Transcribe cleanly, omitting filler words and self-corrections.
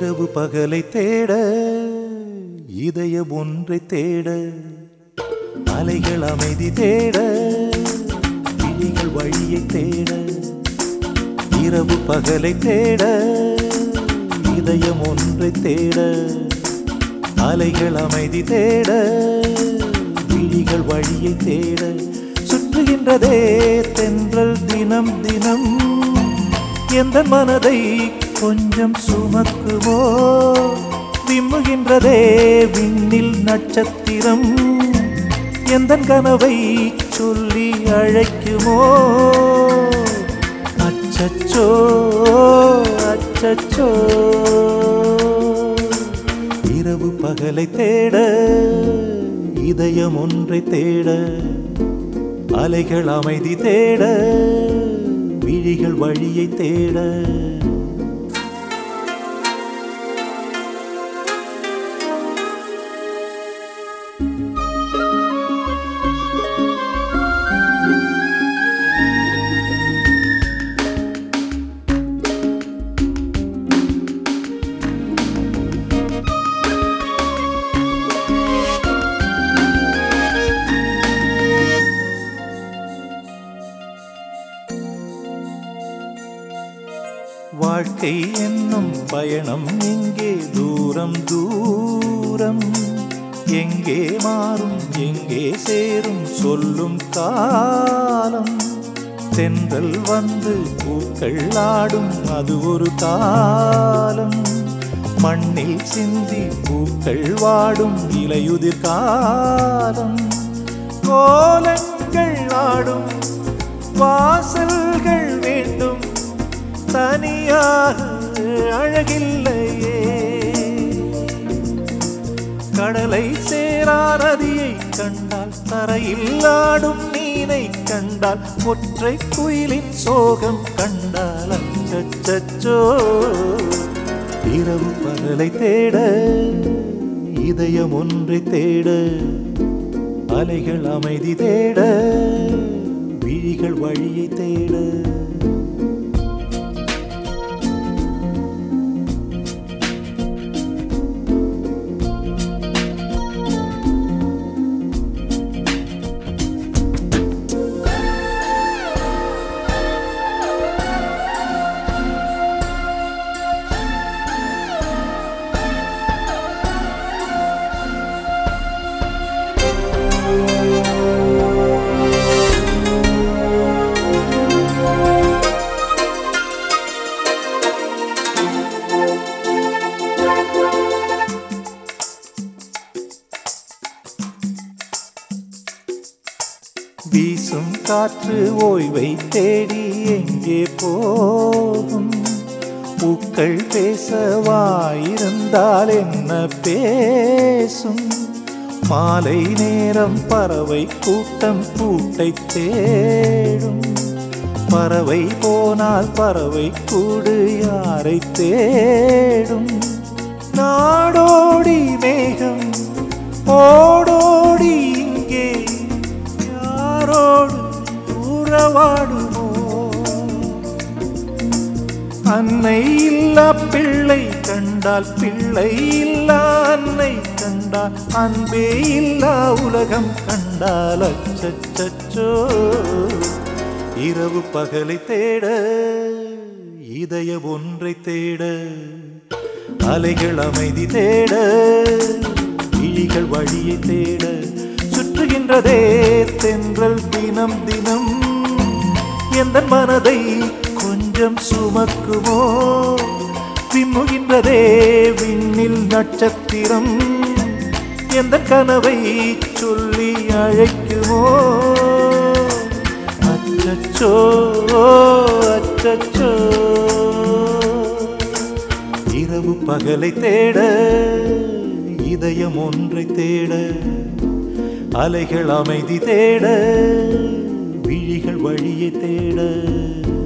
இரவு பகலை தேட இதயம் ஒன்றை தேட அலைகள் அமைதி தேட விழிகள் வழியை தேட இரவு பகலை தேட இதயம் ஒன்றை தேட அலைகள் அமைதி தேட விழிகள் வழியை தேட சுற்றுகின்றதே தென்றல் தினம் தினம் எந்த மனதை கொஞ்சம் சுமக்குமோ விம்முகின்றதே விண்ணில் நட்சத்திரம் எந்த கனவை சொல்லி அழைக்குமோ அச்சச்சோ அச்சச்சோ இரவு பகலை தேட இதயம் ஒன்றை தேட அலைகள் அமைதி தேட விழிகள் வழியை தேட வாழ்க்கை என்னும் பயணம் எங்கே தூரம் தூரம் எங்கே மாறும் எங்கே சேரும் சொல்லும் காலம் தென்றல் வந்து பூக்கள் ஆடும் அது ஒரு காலம் மண்ணில் சிந்தி பூக்கள் வாடும் இலையுதிர் காலம் கோலங்கள் ஆடும் வாசல்கள் வேண்டும் தனியாக அழகில்லையே கடலை சேரா நதியை கண்டால் தரையில் ஆடும் மீனை கண்டால் ஒற்றை குயிலின் சோகம் கண்டால் அச்சச்சோ இரவு பகலை தேட இதயம் ஒன்றை தேட அலைகள் அமைதி தேட விழிகள் வழியை தேட வீசும் காற்று ஓய்வை தேடி எங்கே போகும் பூக்கள் பேசவாயிருந்தால் என்ன பேசும் மாலை நேரம் பறவை கூட்டம் கூட்டை தேடும் பறவை போனால் பறவை கூடு யாரை தேடும் நாடோடி மேகம் ஓடோடி இங்கே உறவாடுமோ அன்னை இல்லா பிள்ளை கண்டால் பிள்ளை இல்லா அன்னை கண்டால் அன்பே இல்லா உலகம் கண்டால் அச்சச்சோ இரவு பகலை தேட இதயம் ஒன்றை தேட அலைகள் அமைதி தேட விழிகள் வழியை தேட சுற்றுகின்றதே தென்றல் தினம் தினம் எந்த மனதை கொஞ்சம் சுமக்குமோ விம்முகின்றதே விண்ணில் நட்சத்திரம் எந்த கனவை சொல்லி அழைக்குமோ அச்சச்சோ அச்சச்சோ இரவு பகலை தேட இதயம் ஒன்றை தேட அலைகள் அமைதி தேட விழிகள் வழியை தேட